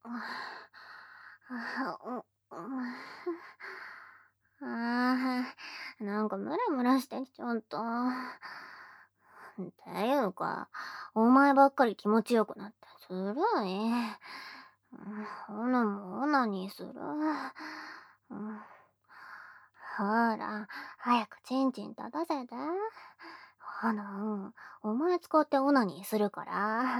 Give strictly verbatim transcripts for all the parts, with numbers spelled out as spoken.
あ、う、うん。ああ、なんかムラムラしてきちゃった。っていうか、お前ばっかり気持ちよくなってずるい。うん、ほなもオナニーする。うん、ほら、早くチンチン立たせて。ほな、お前使ってオナニーするから。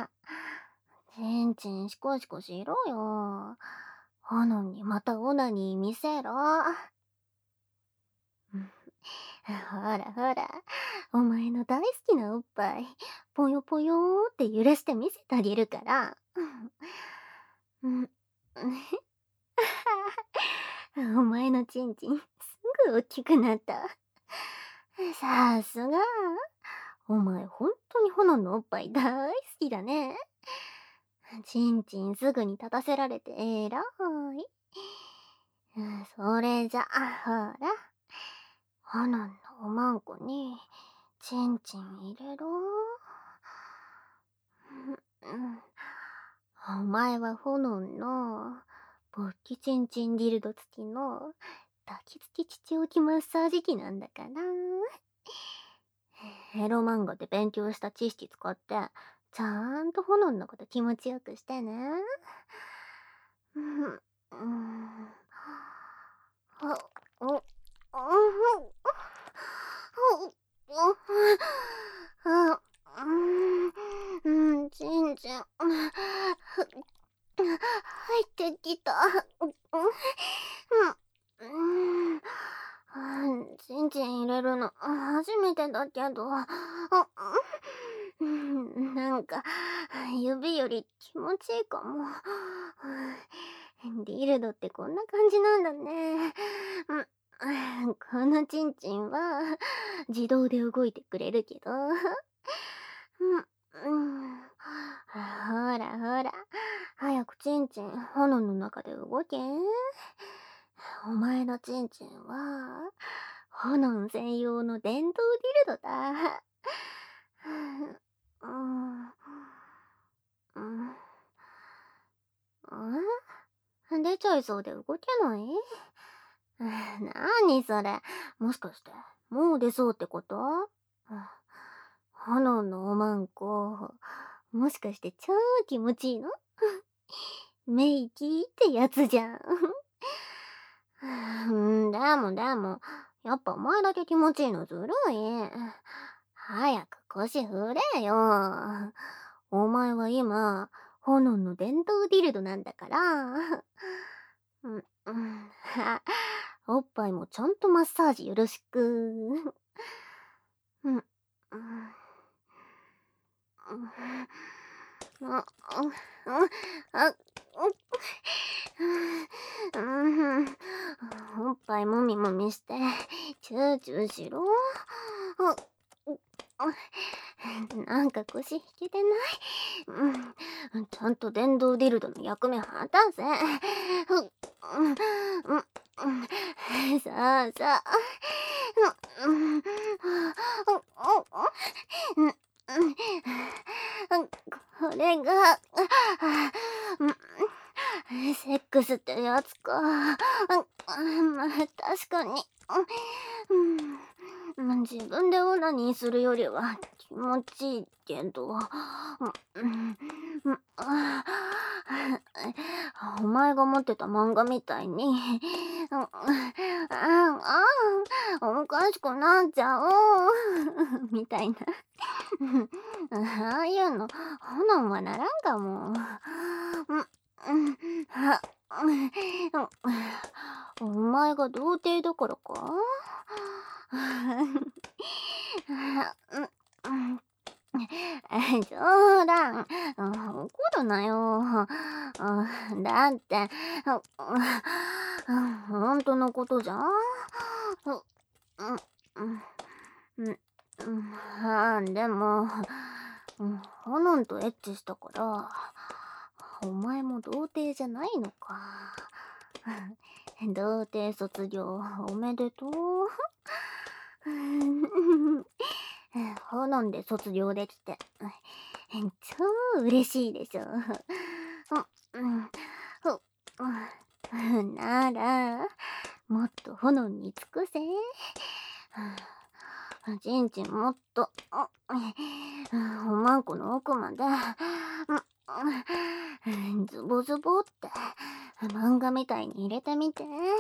チンチンシコシコしろよ。ほのんにまたオナニー見せろ。うん、ほらほら、お前の大好きなおっぱい、ぽよぽよーって揺らして見せてあげるから。うん。お前のチンチン、すぐ大きくなった。さすが。お前ほんとにほのんのおっぱい大好きだね。チンチンすぐに立たせられてえらい。うん、それじゃ、ほら。ほのんのおまんこに、チンチン入れろ。うん、お前はほのんの、勃起チンチンディルド付きの、抱きつき父置きマッサージ機なんだから。エロ漫画で勉強した知識使って、ちゃんとほのんのこと気持ちよくしてね。うん、うん。あ、お、うん、あ、うん、うん、ちんちん、入ってきた。うん、うん、うん、ちんちん入れるの初めてだけど、うん、なんか指より気持ちいいかも。ディルドってこんな感じなんだね。うん、このチンチンは自動で動いてくれるけど。うん、うん、ほらほら、早くチンチン炎の中で動け。お前のチンチンは炎専用の電動ディルドだ。うん、うん、うん、出ちゃいそうで動けない。なにそれ、もしかしてもう出そうってこと？炎のおまんこ、もしかして超気持ちいいの？メイキーってやつじゃん。うん、でもでも、やっぱお前だけ気持ちいいのずるい。早く腰振れよ。お前は今、炎の電動ディルドなんだから。うん、うん、おっぱいもちゃんとマッサージよろしく。うん、うん、うん、あ、あ、うん、おっぱいもみもみして、チューチューしろ。なんか腰引けてない？うん、ちゃんと電動ディルドの役目果たせ。うん、さあさあ。うん、これが、セックスってやつか。まあ、確かに。うん、自分でオナニーするよりは気持ちいいけど。うんうん、お前が持ってた漫画みたいに、うん、ああ、おかしくなっちゃうみたいな。ああいうの、炎はならんかも。うん、うん、あ、うん、お前が童貞だからか？うん、冗談。怒るなよ。だって、本当のことじゃん。うん、うん、あーでも、ハノンとエッチしたから、お前も童貞じゃないのか。童貞卒業おめでとう。ハノンで卒業できて、超嬉しいでしょ。うん、 炎に尽くせ。ちんちんもっと、おまんこの奥まで、ズボズボって漫画みたいに入れてみて。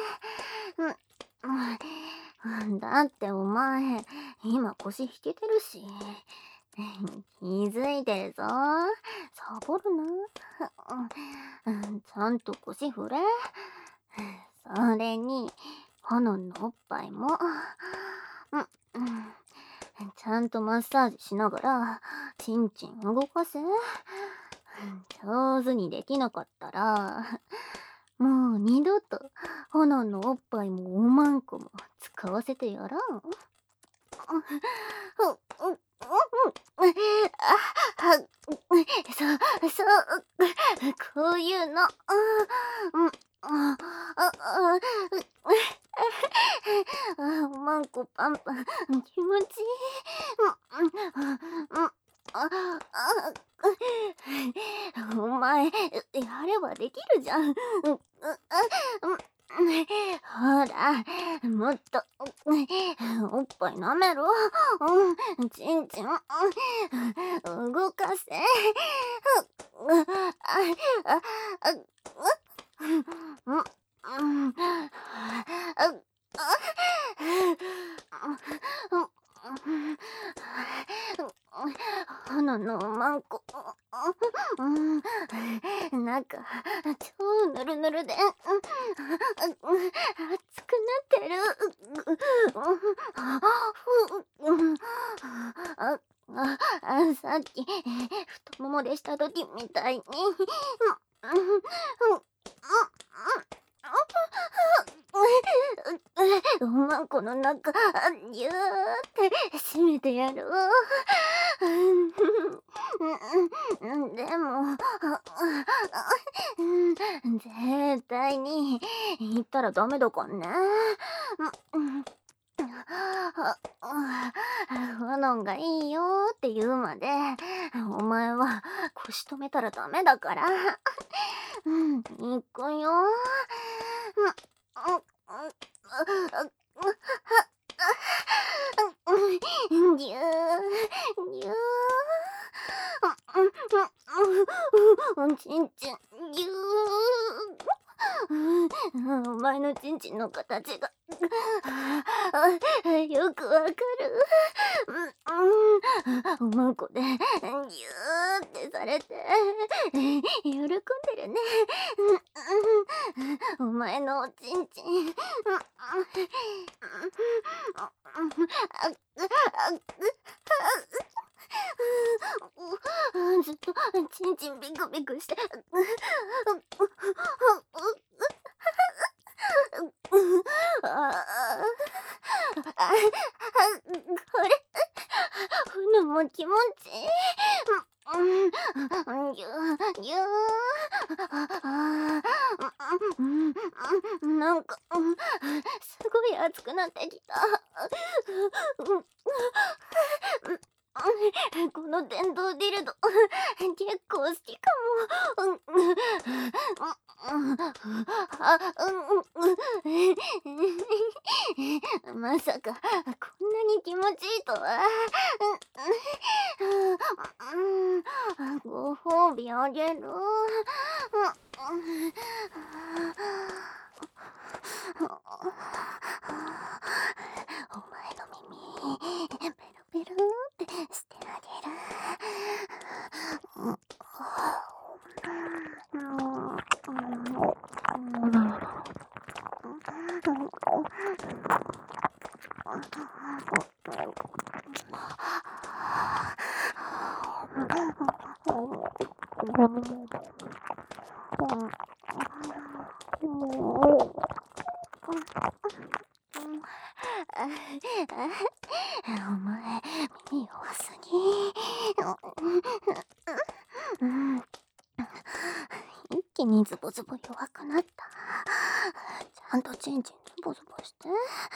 だってお前今腰引けてるし。気づいてるぞ。サボるな。ちゃんと腰振れ。それに炎のおっぱいも、ちゃんとマッサージしながらちんちん動かせ。上手にできなかったらもう二度と炎のおっぱいもおまんこも使わせてやらん。そうそう、こういうの。おまんこパンパン気持ちいい。お前やればできるじゃん。ほらもっとおっぱい舐めろ。ちんちん動かせ。炎のおまんこ、中超ぬるぬるで熱くなってる。あ、さっき太ももでした時みたいに。おまんこの中ぎゅーって締めてやろう。でも絶対に言ったらダメだかんね。炎がいいよって言うまでお前は腰止めたらダメだから。行くよ。ぎゅーぎゅー。ちんちんぎゅー。お前のちんちんの形がよくわかる。おまんこでぎゅーってされて喜んでるね。お前のおちんちんずっとちんちんビクビクしてあこれほのも気持ちいい。ぎゅーぎゅー。なんかすごい熱くなってきた。この電動ディルド結構好きかも。まさかこんなに気持ちいいとは。ご褒美あげる。お前の耳ペロペロってしてあげる。お前耳弱すぎ。一気にズボズボ弱くなった。ちゃんとチンチンズボズボして。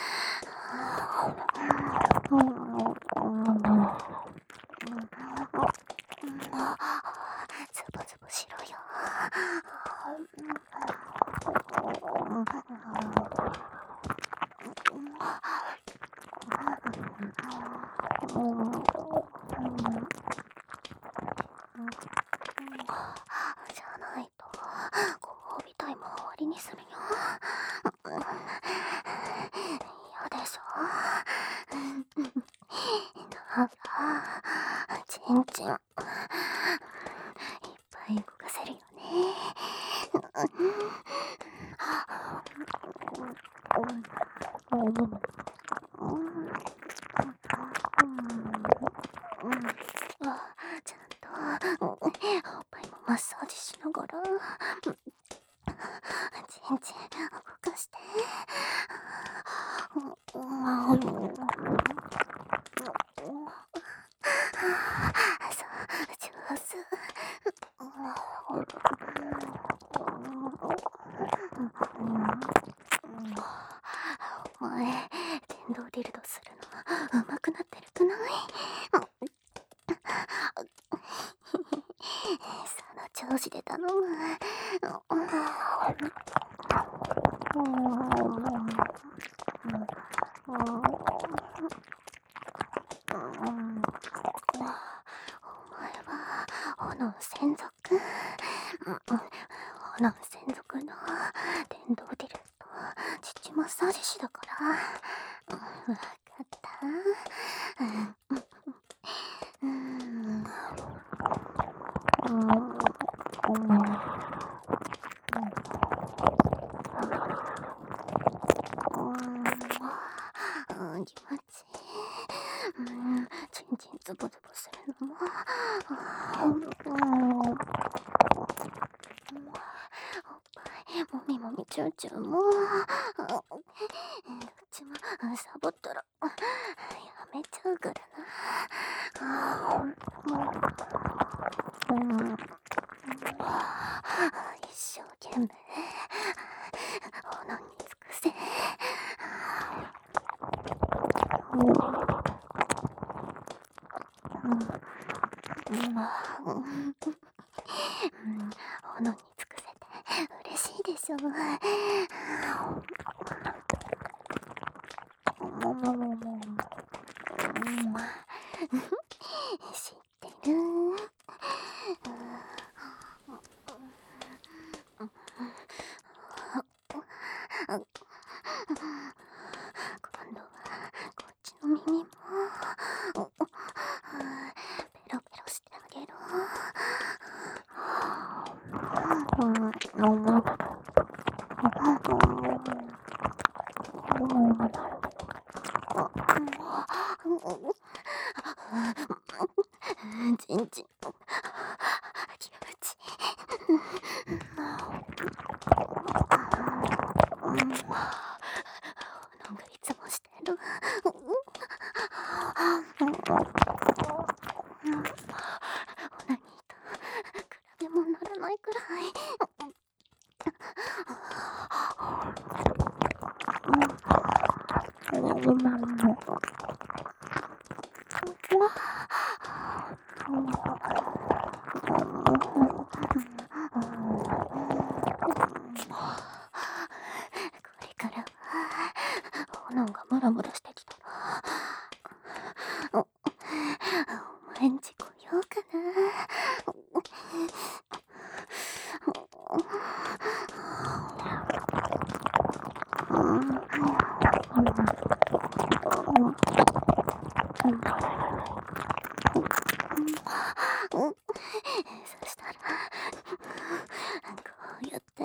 ズボズボしろよ。 じゃないとご褒美タイム終わりにするよ。嫌でしょ。だからちんちんいっぱい動かせるよね。ちゃんとおっぱいもマッサージしながらちんちん動かして。そう上手。お前電動ディルドするの上手くなってるくない？その調子で頼む。お前は炎専属炎専属の電動ディルドと乳マッサージ師だから。分かった。気持ちいい。ちんちんズボズボするのもおっぱいもみもみチューチューもどっちもサボったらやめちゃうからな。一生懸命炎に尽くせ。炎に尽くせて嬉しいでしょ。知ってる。今度はこっちの耳もペロペロしてあげる。ちんちん気持ちいい。なんかいつもしてる。オナニーと比べ物ならないくらい。これからは炎がムラムラしてきたらお前んち来ようかな。そしたらこうやって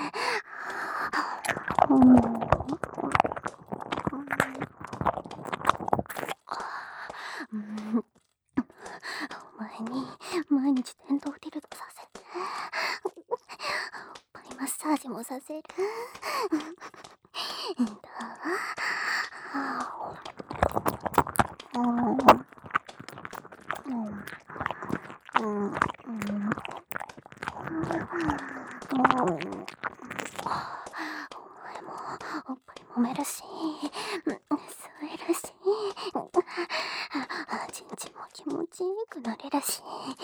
お前に毎日電動ディルドさせておっぱいマッサージもさせる。どう？お前もおっぱい揉めるし吸えるしちんちんも気持ちよくなれるし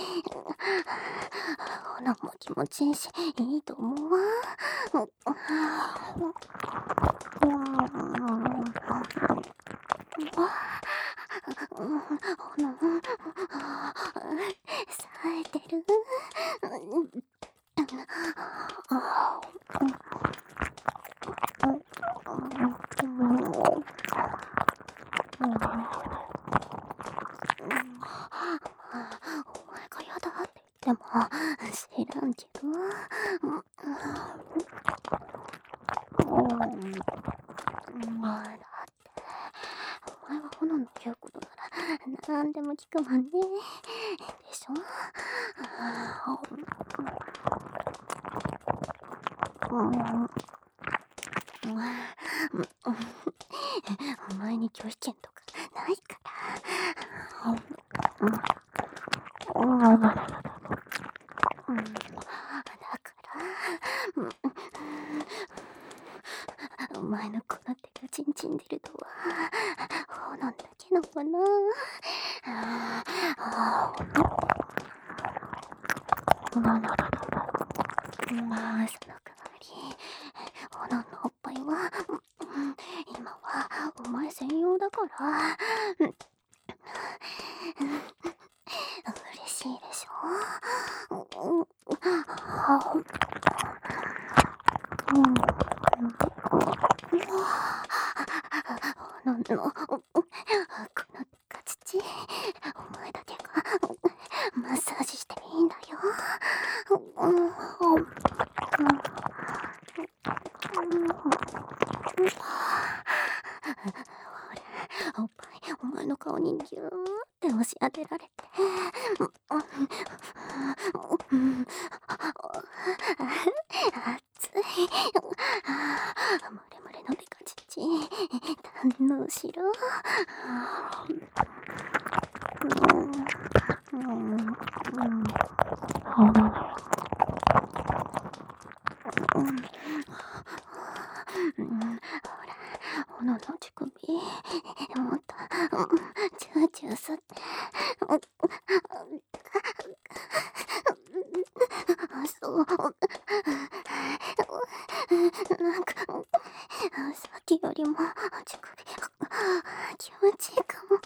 炎も気持ちいいしいいと思うわ。 冴えてる。お前がやだって言っても知らんけど。まあだってお前は炎の言うことならなんでも聞くもんね。でしょ。お前に拒否権とかないから。だからお前のこの手がチンチン出るとは炎だけのもの。まあその代わり炎のおっぱいは今はお前専用だから嬉しいでしょ。炎のこのガチチお前だけがマッサージしていいんだよ。おっぱいお前の顔にギューって押し当てられて熱い。ムレムレのデカチチ堪能しろ。炎の乳首もっとチューチュー吸ってそうなんかさっきよりも乳首気持ちいいかも。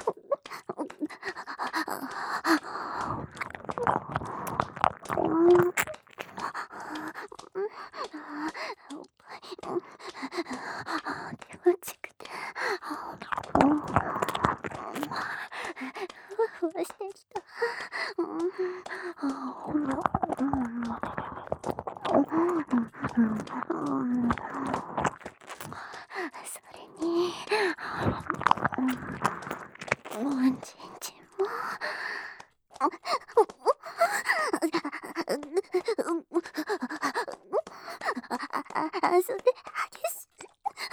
おっぱい気持ちくてふわふわしてきた。それにおんちんちんもそれ激しい。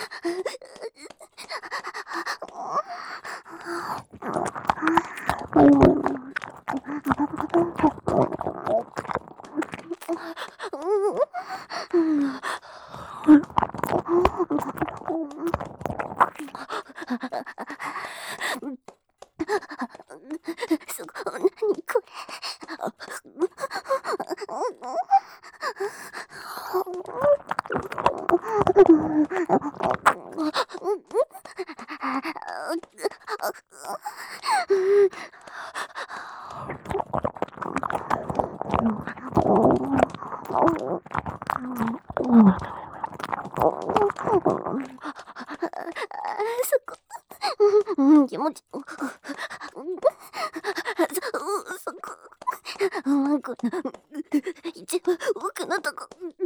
すごい、何これ。そこ、うん、気持ち、そ、そこ、うん、この一番奥のとこ。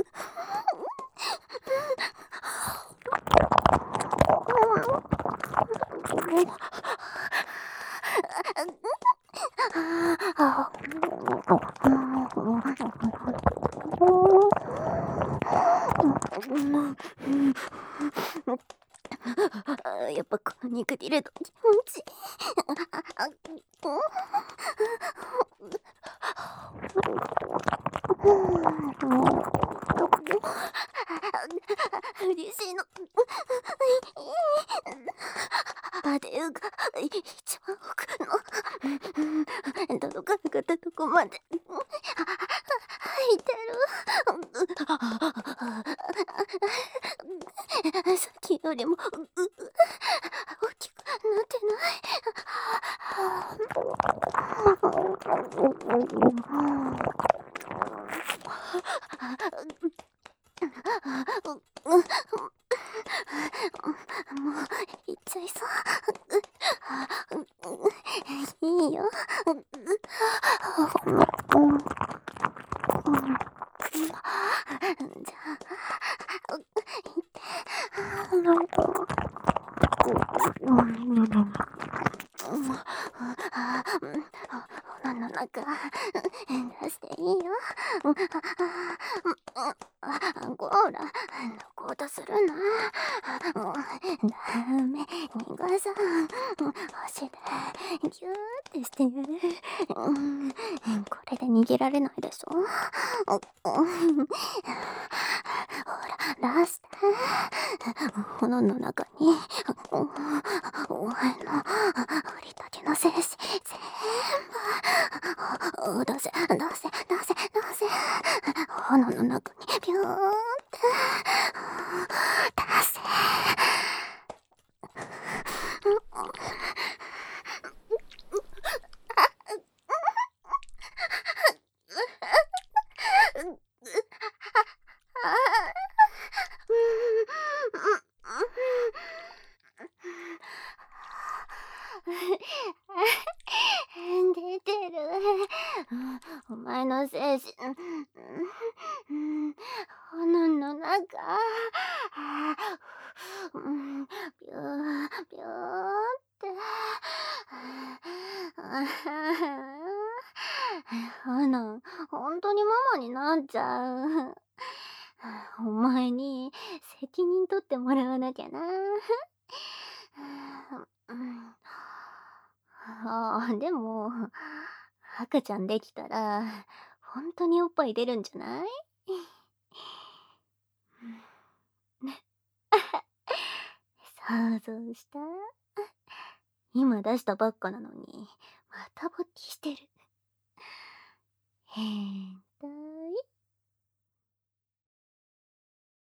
やっぱこの肉入れと気持ちいい。嬉しいの。アデウが一番奥の届かなかったとこまで入ってる。さっきよりもう、う、もう行っちゃいそう。いいよ。じゃあ、行って。鼻の中出していいよ。こら、抜こうとするな。ダメ、逃がさん。足でギューってしてやる。これで逃げられないでしょ。ほら、出して。炎の中にお前の振りたけの精子全部出せ出せ出せ出せ。炎の中にビューンって出せ。出てる。お前の精子、炎の中。ビュービューって炎、ほんとにママになっちゃう。お前に責任取ってもらわなきゃな。ああ、でも、赤ちゃんできたら、ほんとにおっぱい出るんじゃない？想像した？今出したばっかなのに、また勃起してる。へん。